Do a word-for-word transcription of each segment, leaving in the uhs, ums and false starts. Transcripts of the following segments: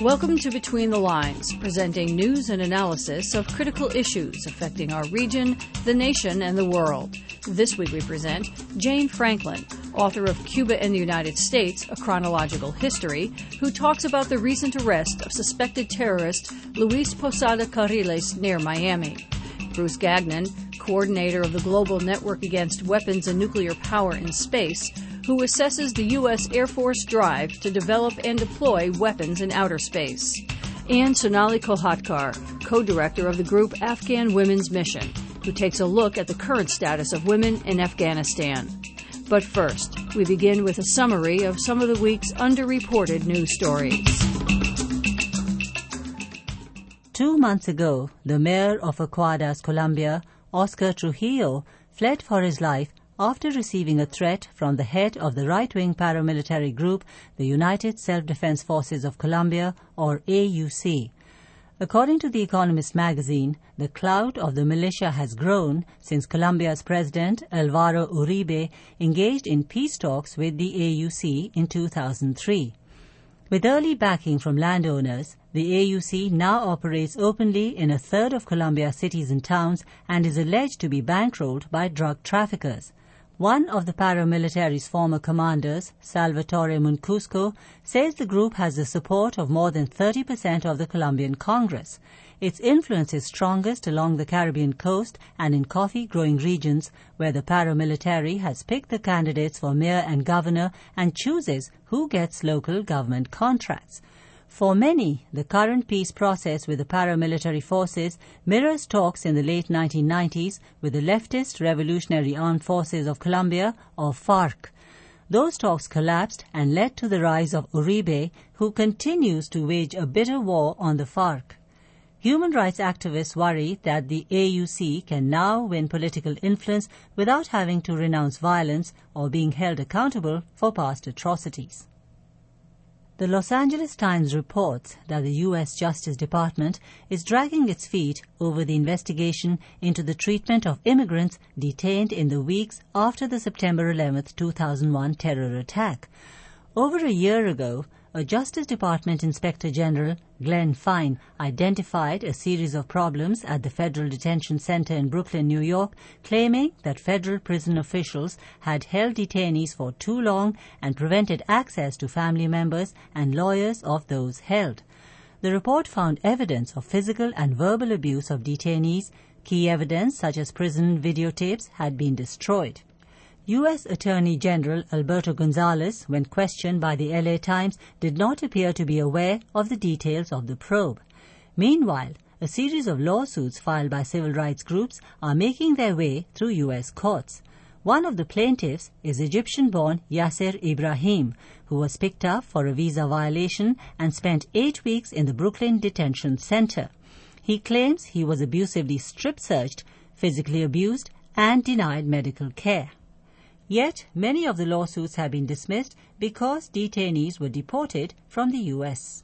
Welcome to Between the Lines, presenting news and analysis of critical issues affecting our region, the nation, and the world. This week we present Jane Franklin, author of Cuba and the United States, A Chronological History, who talks about the recent arrest of suspected terrorist Luis Posada Carriles near Miami. Bruce Gagnon, coordinator of the Global Network Against Weapons and Nuclear Power in Space, who assesses the U S Air Force drive to develop and deploy weapons in outer space. And Sonali Kolhatkar, co-director of the group Afghan Women's Mission, who takes a look at the current status of women in Afghanistan. But first, we begin with a summary of some of the week's underreported news stories. Two months ago, the mayor of Aguadas, Colombia, Oscar Trujillo, fled for his life after receiving a threat from the head of the right-wing paramilitary group, the United Self-Defense Forces of Colombia, or A U C. According to The Economist magazine, the clout of the militia has grown since Colombia's president, Alvaro Uribe, engaged in peace talks with the A U C in two thousand three. With early backing from landowners, the A U C now operates openly in a third of Colombia's cities and towns and is alleged to be bankrolled by drug traffickers. One of the paramilitary's former commanders, Salvatore Muncusco, says the group has the support of more than thirty percent of the Colombian Congress. Its influence is strongest along the Caribbean coast and in coffee-growing regions where the paramilitary has picked the candidates for mayor and governor and chooses who gets local government contracts. For many, the current peace process with the paramilitary forces mirrors talks in the late nineteen nineties with the leftist Revolutionary Armed Forces of Colombia, or FARC. Those talks collapsed and led to the rise of Uribe, who continues to wage a bitter war on the FARC. Human rights activists worry that the A U C can now win political influence without having to renounce violence or being held accountable for past atrocities. The Los Angeles Times reports that the U S Justice Department is dragging its feet over the investigation into the treatment of immigrants detained in the weeks after the September eleventh, two thousand one terror attack. Over a year ago, a Justice Department Inspector General, Glenn Fine, identified a series of problems at the Federal Detention Center in Brooklyn, New York, claiming that federal prison officials had held detainees for too long and prevented access to family members and lawyers of those held. The report found evidence of physical and verbal abuse of detainees. Key evidence, such as prison videotapes, had been destroyed. U S Attorney General Alberto Gonzales, when questioned by the L A Times, did not appear to be aware of the details of the probe. Meanwhile, a series of lawsuits filed by civil rights groups are making their way through U S courts. One of the plaintiffs is Egyptian-born Yasser Ibrahim, who was picked up for a visa violation and spent eight weeks in the Brooklyn Detention Center. He claims he was abusively strip-searched, physically abused, and denied medical care. Yet, many of the lawsuits have been dismissed because detainees were deported from the U S.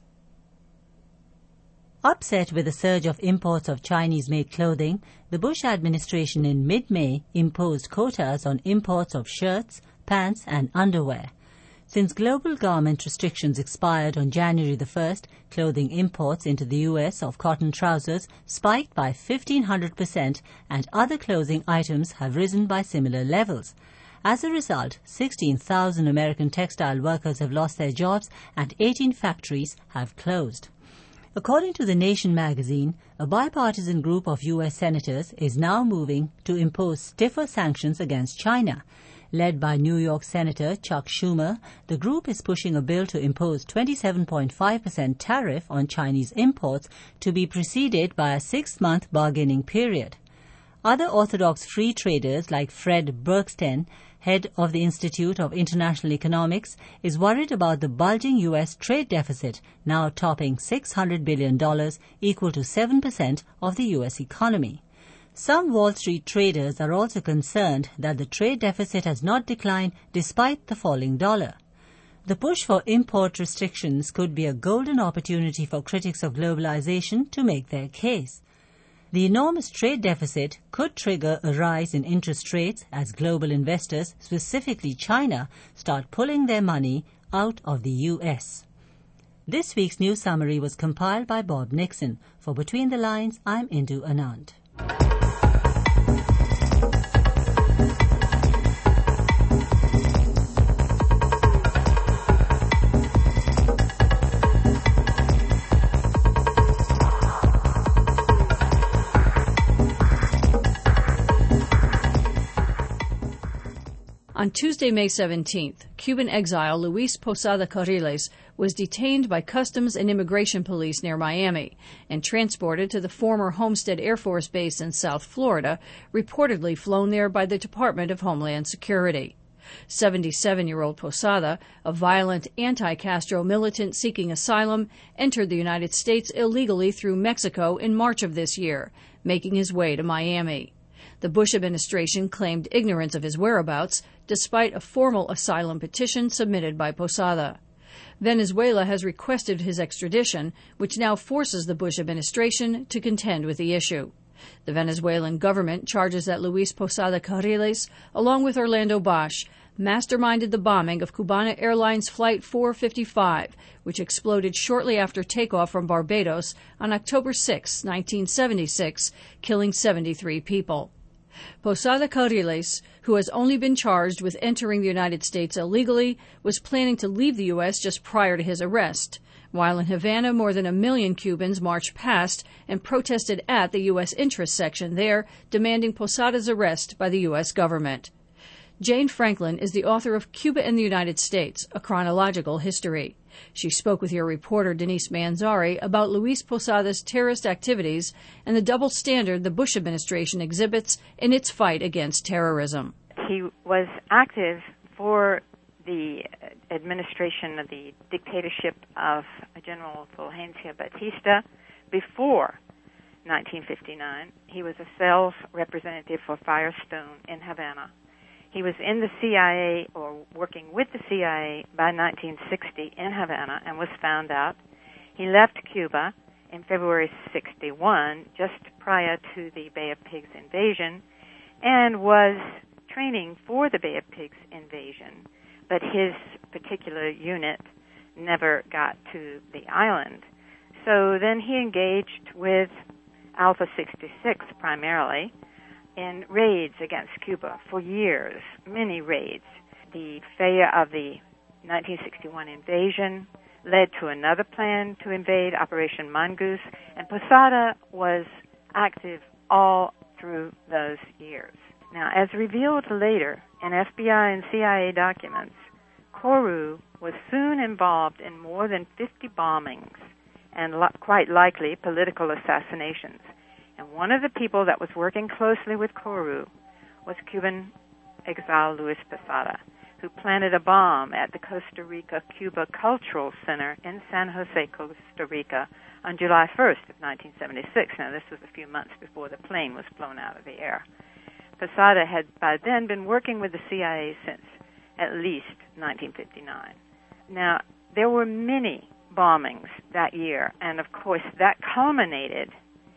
Upset with the surge of imports of Chinese-made clothing, the Bush administration in mid-May imposed quotas on imports of shirts, pants, and underwear. Since global garment restrictions expired on January the first, clothing imports into the U S of cotton trousers spiked by fifteen hundred percent and other clothing items have risen by similar levels. As a result, sixteen thousand American textile workers have lost their jobs and eighteen factories have closed. According to The Nation magazine, a bipartisan group of U S senators is now moving to impose stiffer sanctions against China. Led by New York Senator Chuck Schumer, the group is pushing a bill to impose twenty-seven point five percent tariff on Chinese imports to be preceded by a six-month bargaining period. Other orthodox free traders like Fred Bergsten, head of the Institute of International Economics, is worried about the bulging U S trade deficit, now topping six hundred billion dollars, equal to seven percent of the U S economy. Some Wall Street traders are also concerned that the trade deficit has not declined despite the falling dollar. The push for import restrictions could be a golden opportunity for critics of globalization to make their case. The enormous trade deficit could trigger a rise in interest rates as global investors, specifically China, start pulling their money out of the U S. This week's news summary was compiled by Bob Nixon. For Between the Lines, I'm Indu Anand. On Tuesday, May seventeenth, Cuban exile Luis Posada Carriles was detained by Customs and Immigration Police near Miami and transported to the former Homestead Air Force Base in South Florida, reportedly flown there by the Department of Homeland Security. seventy-seven-year-old Posada, a violent anti-Castro militant seeking asylum, entered the United States illegally through Mexico in March of this year, making his way to Miami. The Bush administration claimed ignorance of his whereabouts, despite a formal asylum petition submitted by Posada. Venezuela has requested his extradition, which now forces the Bush administration to contend with the issue. The Venezuelan government charges that Luis Posada Carriles, along with Orlando Bosch, masterminded the bombing of Cubana Airlines Flight four fifty-five, which exploded shortly after takeoff from Barbados on October sixth, nineteen seventy-six, killing seventy-three people. Posada Carriles, who has only been charged with entering the United States illegally, was planning to leave the U S just prior to his arrest. While in Havana, more than a million Cubans marched past and protested at the U S interest section there, demanding Posada's arrest by the U S government. Jane Franklin is the author of Cuba and the United States, A Chronological History. She spoke with your reporter Denise Manzari about Luis Posada's terrorist activities and the double standard the Bush administration exhibits in its fight against terrorism. He was active for the administration of the dictatorship of General Fulgencio Batista before nineteen fifty-nine. He was a sales representative for Firestone in Havana. He was in the C I A, or working with the C I A, by nineteen sixty in Havana and was found out. He left Cuba in February sixty-one, just prior to the Bay of Pigs invasion, and was training for the Bay of Pigs invasion. But his particular unit never got to the island. So then he engaged with Alpha sixty-six primarily, in raids against Cuba for years, many raids. The failure of the nineteen sixty-one invasion led to another plan to invade, Operation Mongoose, and Posada was active all through those years. Now, as revealed later in F B I and C I A documents, Kourou was soon involved in more than fifty bombings and li- quite likely political assassinations. And one of the people that was working closely with Kourou was Cuban exile Luis Posada, who planted a bomb at the Costa Rica Cuba Cultural Center in San Jose, Costa Rica, on July first of nineteen seventy-six. Now, this was a few months before the plane was blown out of the air. Posada had by then been working with the C I A since at least nineteen fifty-nine. Now, there were many bombings that year, and of course that culminated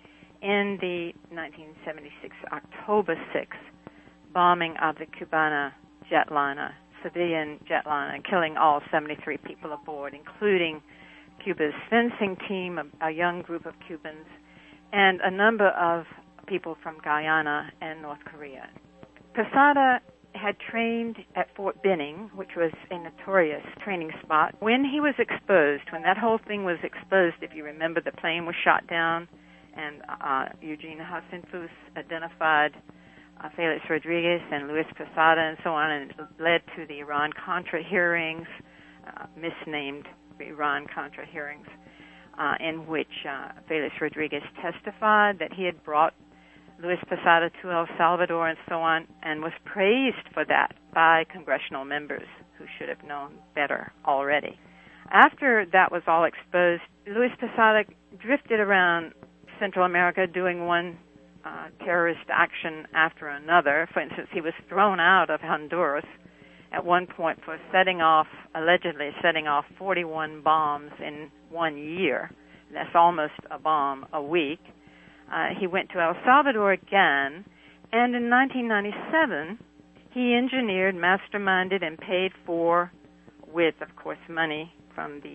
in the nineteen seventy-six October sixth bombing of the Cubana jetliner, civilian jetliner, killing all seventy-three people aboard, including Cuba's fencing team, a, a young group of Cubans, and a number of people from Guyana and North Korea. Posada had trained at Fort Benning, which was a notorious training spot. When he was exposed, when that whole thing was exposed, if you remember, the plane was shot down, and uh, Eugene Hasenfus identified uh, Felix Rodriguez and Luis Posada and so on, and it led to the Iran-Contra hearings, uh, misnamed Iran-Contra hearings, uh, in which uh, Felix Rodriguez testified that he had brought Luis Posada to El Salvador and so on, and was praised for that by congressional members who should have known better already. After that was all exposed, Luis Posada drifted around Central America doing one uh, terrorist action after another. For instance, he was thrown out of Honduras at one point for setting off, allegedly setting off forty-one bombs in one year. That's almost a bomb a week. Uh, he went to El Salvador again, and in nineteen ninety-seven, he engineered, masterminded, and paid for, with, of course, money from the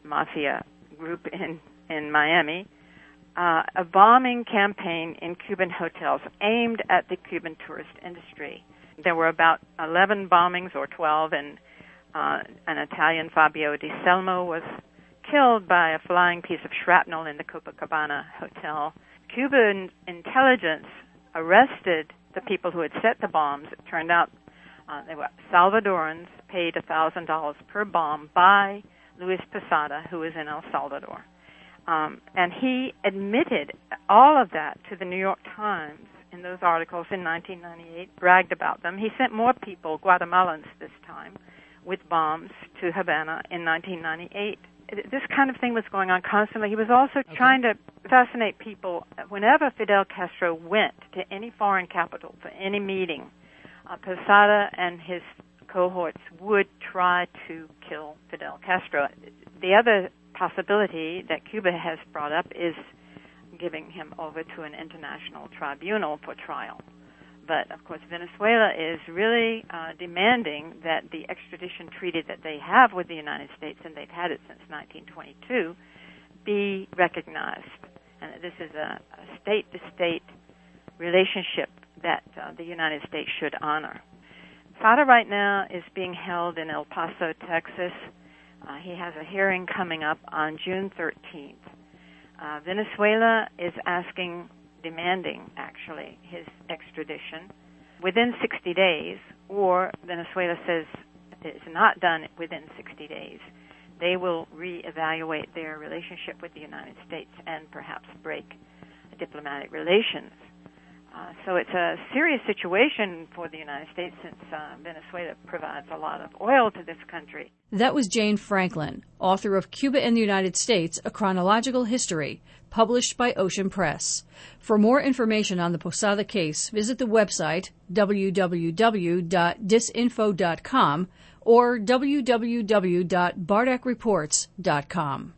mafia group in, in Miami, uh, a bombing campaign in Cuban hotels aimed at the Cuban tourist industry. There were about eleven bombings or twelve, and uh, an Italian, Fabio Di Selmo, was killed by a flying piece of shrapnel in the Copacabana hotel. Cuban intelligence arrested the people who had set the bombs. It turned out uh, they were Salvadorans, paid one thousand dollars per bomb by Luis Posada, who was in El Salvador. Um, and he admitted all of that to the New York Times in those articles in nineteen ninety-eight, bragged about them. He sent more people, Guatemalans this time, with bombs to Havana in nineteen ninety-eight. This kind of thing was going on constantly. He was also okay. trying to fascinate people. Whenever Fidel Castro went to any foreign capital for any meeting, uh, Posada and his cohorts would try to kill Fidel Castro. The other possibility that Cuba has brought up is giving him over to an international tribunal for trial. But, of course, Venezuela is really uh, demanding that the extradition treaty that they have with the United States, and they've had it since nineteen twenty-two, be recognized. And this is a, a state-to-state relationship that uh, the United States should honor. Posada right now is being held in El Paso, Texas. Uh, he has a hearing coming up on June thirteenth. Uh, Venezuela is asking, demanding, actually, his extradition within sixty days, or Venezuela says it's not done within sixty days. They will reevaluate their relationship with the United States and perhaps break diplomatic relations. Uh, so it's a serious situation for the United States since uh, Venezuela provides a lot of oil to this country. That was Jane Franklin, author of Cuba and the United States, A Chronological History, published by Ocean Press. For more information on the Posada case, visit the website w w w dot disinfo dot com or w w w dot bardak reports dot com.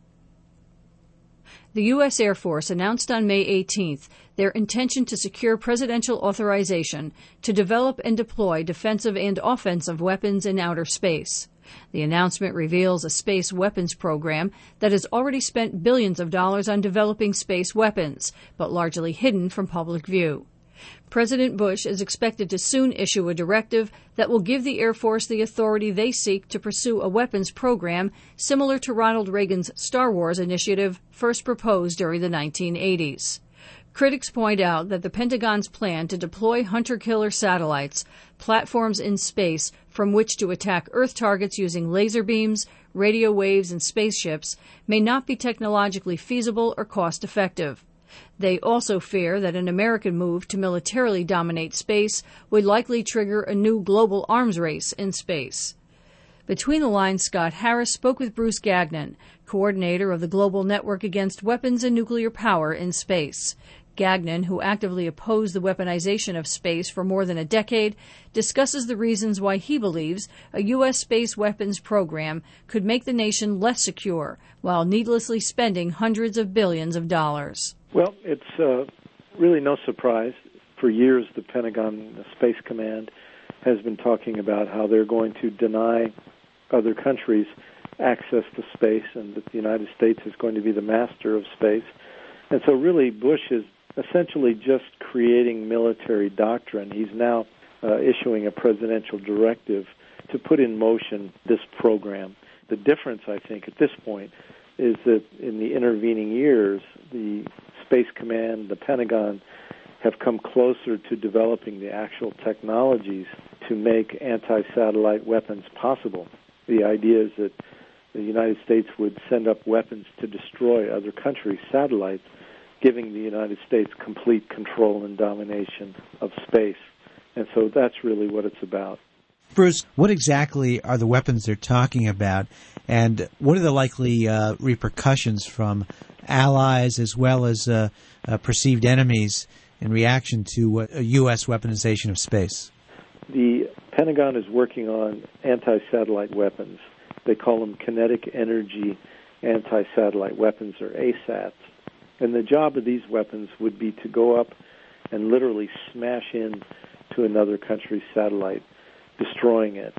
The U S Air Force announced on May eighteenth their intention to secure presidential authorization to develop and deploy defensive and offensive weapons in outer space. The announcement reveals a space weapons program that has already spent billions of dollars on developing space weapons, but largely hidden from public view. President Bush is expected to soon issue a directive that will give the Air Force the authority they seek to pursue a weapons program similar to Ronald Reagan's Star Wars initiative first proposed during the nineteen eighties. Critics point out that the Pentagon's plan to deploy hunter-killer satellites, platforms in space from which to attack Earth targets using laser beams, radio waves, and spaceships, may not be technologically feasible or cost-effective. They also fear that an American move to militarily dominate space would likely trigger a new global arms race in space. Between the lines, Scott Harris spoke with Bruce Gagnon, coordinator of the Global Network Against Weapons and Nuclear Power in Space. Gagnon, who actively opposed the weaponization of space for more than a decade, discusses the reasons why he believes a U S space weapons program could make the nation less secure while needlessly spending hundreds of billions of dollars. Well, it's uh, really no surprise. For years, the Pentagon the Space Command has been talking about how they're going to deny other countries access to space and that the United States is going to be the master of space. And so really Bush is essentially just creating military doctrine. He's now uh, issuing a presidential directive to put in motion this program. The difference, I think, at this point is that in the intervening years, the Space Command, the Pentagon, have come closer to developing the actual technologies to make anti-satellite weapons possible. The idea is that the United States would send up weapons to destroy other countries' satellites, giving the United States complete control and domination of space. And so that's really what it's about. Bruce, what exactly are the weapons they're talking about, and what are the likely uh, repercussions from allies as well as uh, uh, perceived enemies in reaction to uh, a U S weaponization of space? The Pentagon is working on anti-satellite weapons. They call them kinetic energy anti-satellite weapons, or A SATs. And the job of these weapons would be to go up and literally smash in to another country's satellite, destroying it.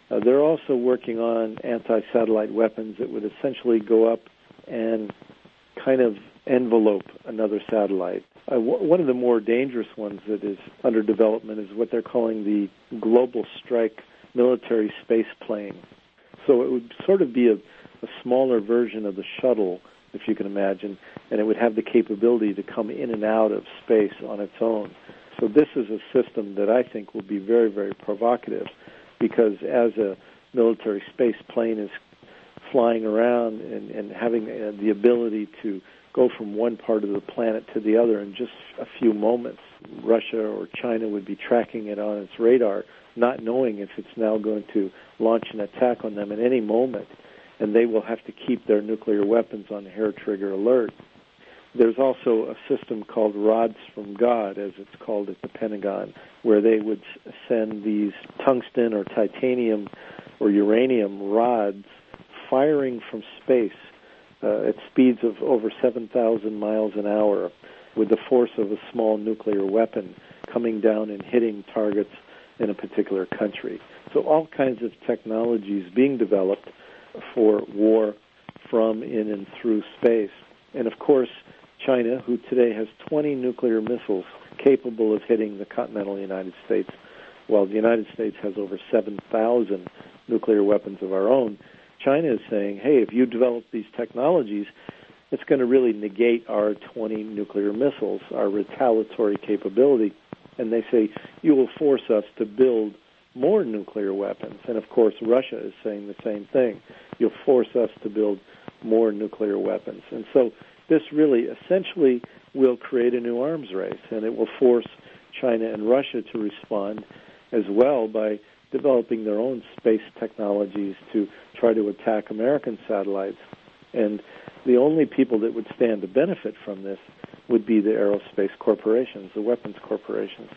Uh, they're also working on anti-satellite weapons that would essentially go up and kind of envelope another satellite. Uh, w- one of the more dangerous ones that is under development is what they're calling the Global Strike military space plane. So it would sort of be a, a smaller version of the shuttle, if you can imagine, and it would have the capability to come in and out of space on its own. So this is a system that I think will be very, very provocative, because as a military space plane is flying around and, and having uh, the ability to go from one part of the planet to the other in just a few moments, Russia or China would be tracking it on its radar, not knowing if it's now going to launch an attack on them at any moment, and they will have to keep their nuclear weapons on hair-trigger alert. There's also a system called Rods from God, as it's called at the Pentagon, where they would send these tungsten or titanium or uranium rods firing from space uh, at speeds of over seven thousand miles an hour with the force of a small nuclear weapon coming down and hitting targets in a particular country. So all kinds of technologies being developed for war from, in, and through space. And of course, China, who today has twenty nuclear missiles capable of hitting the continental United States, while the United States has over seven thousand nuclear weapons of our own, China is saying, hey, if you develop these technologies, it's going to really negate our twenty nuclear missiles, our retaliatory capability. And they say, you will force us to build more nuclear weapons. And of course, Russia is saying the same thing. You'll force us to build more nuclear weapons. And so this really essentially will create a new arms race, and it will force China and Russia to respond as well by developing their own space technologies to try to attack American satellites. And the only people that would stand to benefit from this would be the aerospace corporations, the weapons corporations.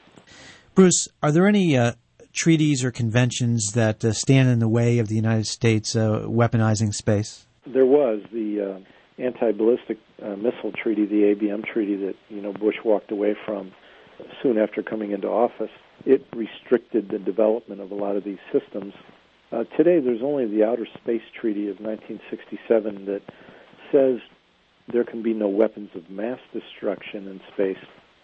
Bruce, are there any uh, treaties or conventions that uh, stand in the way of the United States uh, weaponizing space? There was the uh, anti-ballistic uh, missile treaty, the A B M treaty that, you know, Bush walked away from soon after coming into office. It restricted the development of a lot of these systems. Uh, today, there's only the Outer Space Treaty of nineteen sixty-seven that says there can be no weapons of mass destruction in space.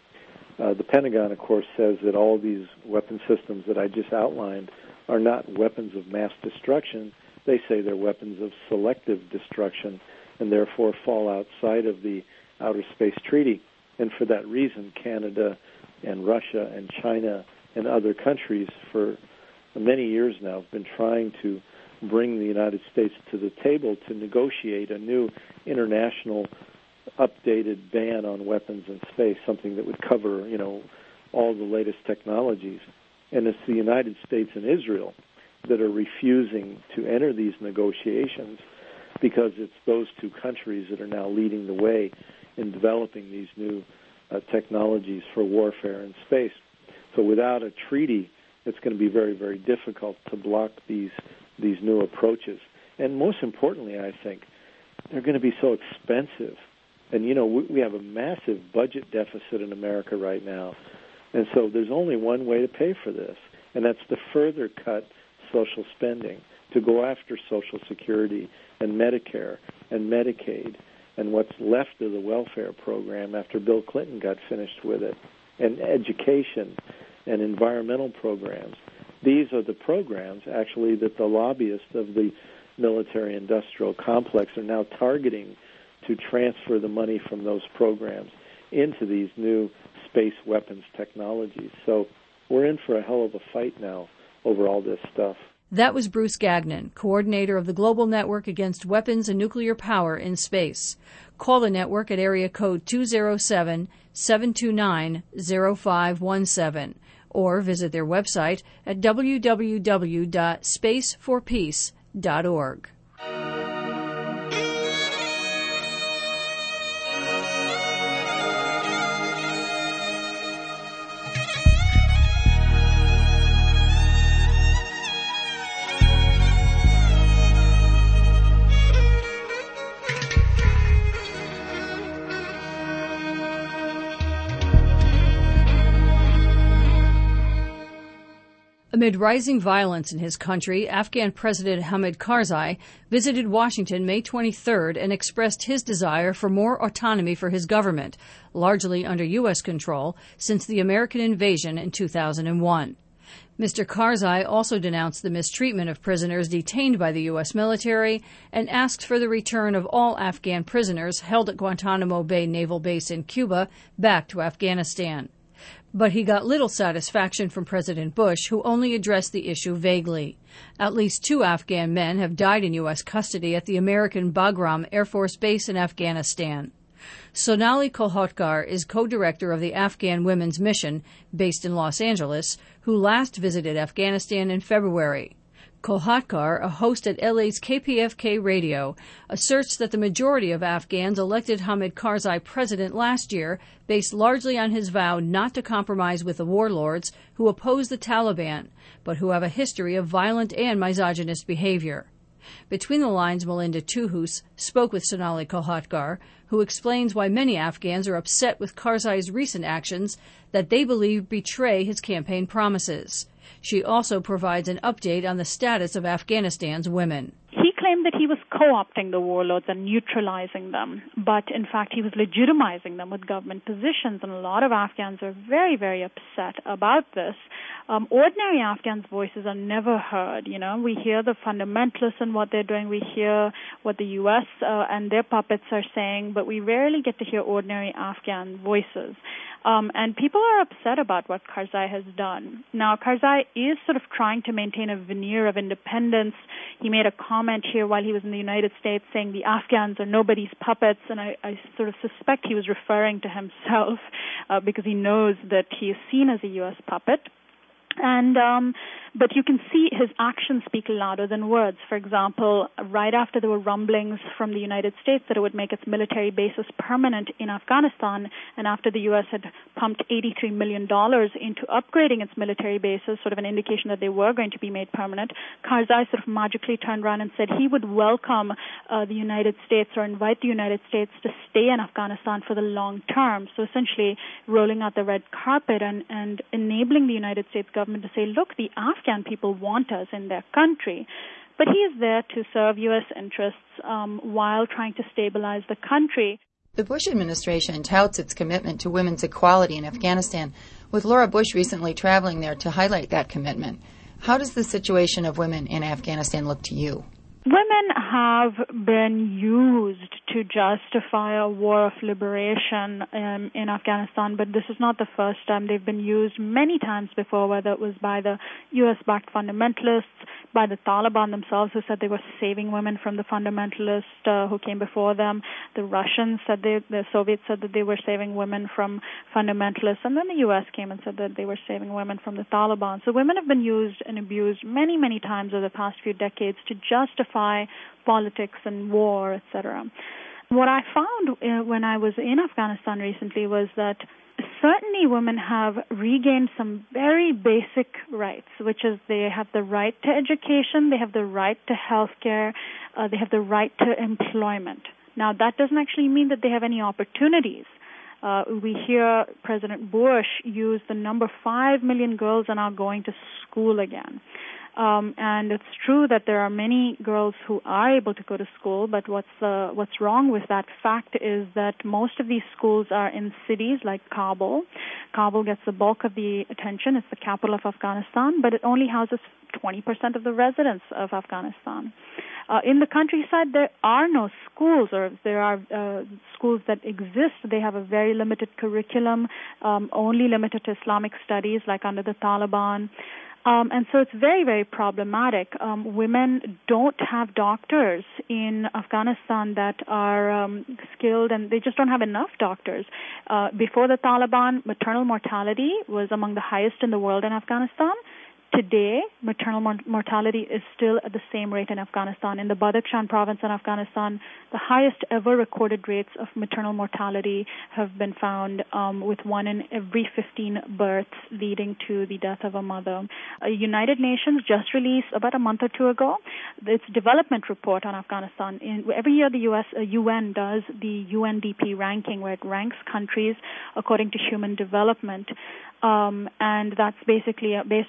Uh, the Pentagon, of course, says that all these weapon systems that I just outlined are not weapons of mass destruction. They say they're weapons of selective destruction and therefore fall outside of the Outer Space Treaty. And for that reason, Canada and Russia and China and other countries for many years now have been trying to bring the United States to the table to negotiate a new international updated ban on weapons in space, something that would cover, you know, all the latest technologies. And it's the United States and Israel that are refusing to enter these negotiations because it's those two countries that are now leading the way in developing these new uh, technologies for warfare in space. So without a treaty, it's going to be very, very difficult to block these these new approaches. And most importantly, I think, they're going to be so expensive. And, you know, we, we have a massive budget deficit in America right now. And so there's only one way to pay for this, and that's to further cut social spending, to go after Social Security and Medicare and Medicaid and what's left of the welfare program after Bill Clinton got finished with it, and education and environmental programs. These are the programs, actually, that the lobbyists of the military-industrial complex are now targeting to transfer the money from those programs into these new space weapons technologies. So we're in for a hell of a fight now over all this stuff. That was Bruce Gagnon, coordinator of the Global Network Against Weapons and Nuclear Power in Space. Call the network at area code two oh seven, seven two nine, oh five one seven or visit their website at w w w dot space for peace dot org. Amid rising violence in his country, Afghan President Hamid Karzai visited Washington May twenty-third and expressed his desire for more autonomy for his government, largely under U S control, since the American invasion in two thousand one. Mister Karzai also denounced the mistreatment of prisoners detained by the U S military and asked for the return of all Afghan prisoners held at Guantanamo Bay Naval Base in Cuba back to Afghanistan. But he got little satisfaction from President Bush, who only addressed the issue vaguely. At least two Afghan men have died in U S custody at the American Bagram Air Force Base in Afghanistan. Sonali Kolhotkar is co-director of the Afghan Women's Mission, based in Los Angeles, who last visited Afghanistan in February. Kolhotkar, a host at L A's K P F K radio, asserts that the majority of Afghans elected Hamid Karzai president last year based largely on his vow not to compromise with the warlords who oppose the Taliban, but who have a history of violent and misogynist behavior. Between the lines, Melinda Tuhus spoke with Sonali Kolhotkar, who explains why many Afghans are upset with Karzai's recent actions that they believe betray his campaign promises. She also provides an update on the status of Afghanistan's women. He claimed that he was co-opting the warlords and neutralizing them, but in fact he was legitimizing them with government positions, and a lot of Afghans are very, very upset about this. Um, ordinary Afghans' voices are never heard. You know, we hear the fundamentalists and what they're doing. We hear what the U S uh, and their puppets are saying, but we rarely get to hear ordinary Afghan voices. Um, and people are upset about what Karzai has done. Now, Karzai is sort of trying to maintain a veneer of independence. He made a comment here while he was in the United States saying the Afghans are nobody's puppets, and I, I sort of suspect he was referring to himself uh, because he knows that he is seen as a U S puppet. And um, but you can see his actions speak louder than words. For example, right after there were rumblings from the United States that it would make its military bases permanent in Afghanistan, and after the U S had pumped eighty-three million dollars into upgrading its military bases, sort of an indication that they were going to be made permanent, Karzai sort of magically turned around and said he would welcome uh, the United States or invite the United States to stay in Afghanistan for the long term. So essentially rolling out the red carpet and, and enabling the United States government to say, look, the Afghan people want us in their country. But he is there to serve U S interests um, while trying to stabilize the country. The Bush administration touts its commitment to women's equality in Afghanistan, with Laura Bush recently traveling there to highlight that commitment. How does the situation of women in Afghanistan look to you? Women have been used to justify a war of liberation um, in Afghanistan, but this is not the first time. They've been used many times before, whether it was by the U S-backed fundamentalists, by the Taliban themselves, who said they were saving women from the fundamentalists uh, who came before them. The Russians said they, the Soviets said that they were saving women from fundamentalists, and then the U S came and said that they were saving women from the Taliban. So women have been used and abused many, many times over the past few decades to justify politics and war, et cetera. What I found uh, when I was in Afghanistan recently was that certainly women have regained some very basic rights, which is they have the right to education, they have the right to health care, uh, they have the right to employment. Now, that doesn't actually mean that they have any opportunities. Uh, we hear President Bush use the number five million girls are now going to school again. Um, and it's true that there are many girls who are able to go to school, but what's uh, what's wrong with that fact is that most of these schools are in cities like Kabul. Kabul gets the bulk of the attention. It's the capital of Afghanistan, but it only houses twenty percent of the residents of Afghanistan. Uh, in the countryside, there are no schools, or if there are uh, schools that exist, they have a very limited curriculum, um, only limited to Islamic studies, like under the Taliban. Um, and so it's very, very problematic. Um, women don't have doctors in Afghanistan that are um, skilled, and they just don't have enough doctors. Uh, before the Taliban, maternal mortality was among the highest in the world in Afghanistan. Today, maternal mor- mortality is still at the same rate in Afghanistan. In the Badakhshan province in Afghanistan, the highest ever recorded rates of maternal mortality have been found, um, with one in every fifteen births leading to the death of a mother. Uh, United Nations just released about a month or two ago its development report on Afghanistan. In, every year the U S uh, U N does the U N D P ranking, where it ranks countries according to human development. Um, and that's basically based on a bunch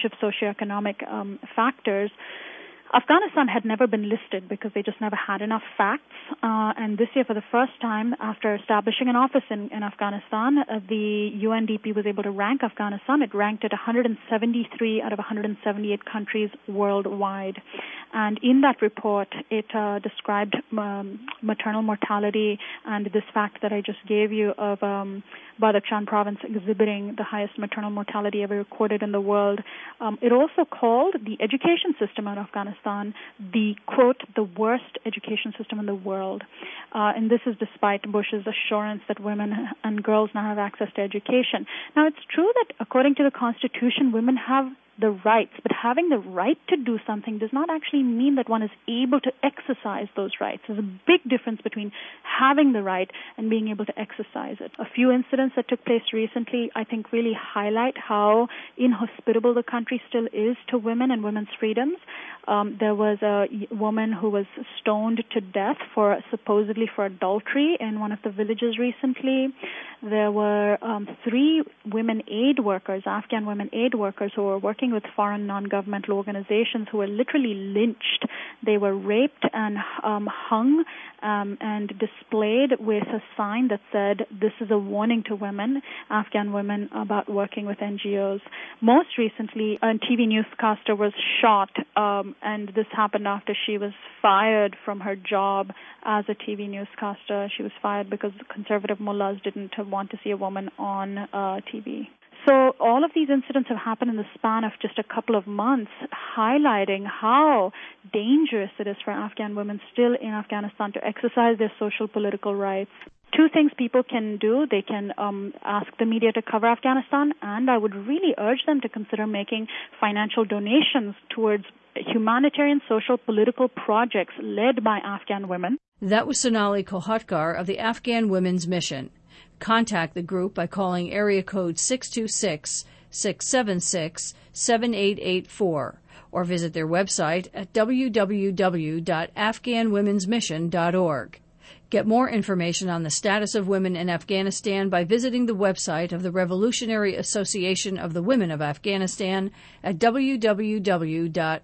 of socioeconomic um, factors, Afghanistan had never been listed because they just never had enough facts. Uh, and this year, for the first time, after establishing an office in, in Afghanistan, uh, the U N D P was able to rank Afghanistan. It ranked at one hundred seventy-three out of one hundred seventy-eight countries worldwide. And in that report, it uh, described um, maternal mortality and this fact that I just gave you of um, Badakhshan province exhibiting the highest maternal mortality ever recorded in the world. Um, it also called the education system in Afghanistan the, quote, the worst education system in the world. Uh, and this is despite Bush's assurance that women and girls now have access to education. Now, it's true that according to the Constitution, women have the rights, but having the right to do something does not actually mean that one is able to exercise those rights. There's a big difference between having the right and being able to exercise it. A few incidents that took place recently, I think, really highlight how inhospitable the country still is to women and women's freedoms. Um, there was a woman who was stoned to death for supposedly for adultery in one of the villages recently. There were um, three women aid workers, Afghan women aid workers, who were working with foreign non-governmental organizations who were literally lynched. They were raped and um, hung um, and displayed with a sign that said, "This is a warning to women, Afghan women, about working with N G Os." Most recently, a T V newscaster was shot, um, and this happened after she was fired from her job as a T V newscaster. She was fired because conservative mullahs didn't want to see a woman on uh, T V. So all of these incidents have happened in the span of just a couple of months, highlighting how dangerous it is for Afghan women still in Afghanistan to exercise their social political rights. Two things people can do. They can um, ask the media to cover Afghanistan, and I would really urge them to consider making financial donations towards humanitarian, social, political projects led by Afghan women. That was Sonali Kohatkar of the Afghan Women's Mission. Contact the group by calling area code six two six, six seven six, seven eight eight four or visit their website at w w w dot afghan women's mission dot org. Get more information on the status of women in Afghanistan by visiting the website of the Revolutionary Association of the Women of Afghanistan at w w w dot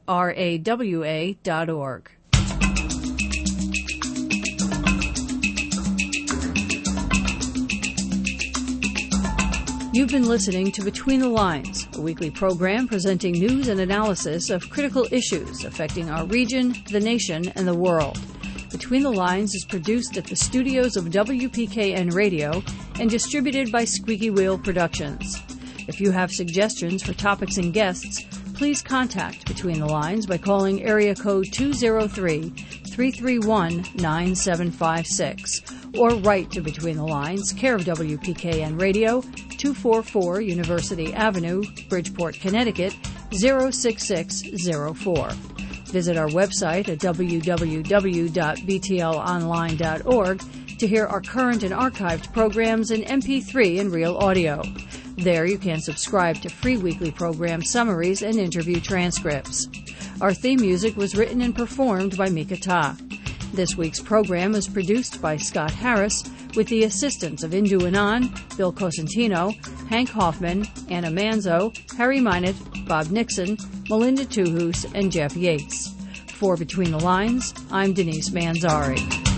rawa dot org. You've been listening to Between the Lines, a weekly program presenting news and analysis of critical issues affecting our region, the nation, and the world. Between the Lines is produced at the studios of W P K N Radio and distributed by Squeaky Wheel Productions. If you have suggestions for topics and guests, please contact Between the Lines by calling area code two zero three, three three one, nine seven five six or write to Between the Lines, care of W P K N Radio, two forty-four University Avenue, Bridgeport, Connecticut, zero six six zero four. Visit our website at w w w dot b t l online dot org to hear our current and archived programs in M P three and real audio. There you can subscribe to free weekly program summaries and interview transcripts. Our theme music was written and performed by Mika Ta. This week's program was produced by Scott Harris with the assistance of Indu Anand, Bill Cosentino, Hank Hoffman, Anna Manzo, Harry Minot, Bob Nixon, Melinda Tuhus, and Jeff Yates. For Between the Lines, I'm Denise Manzari.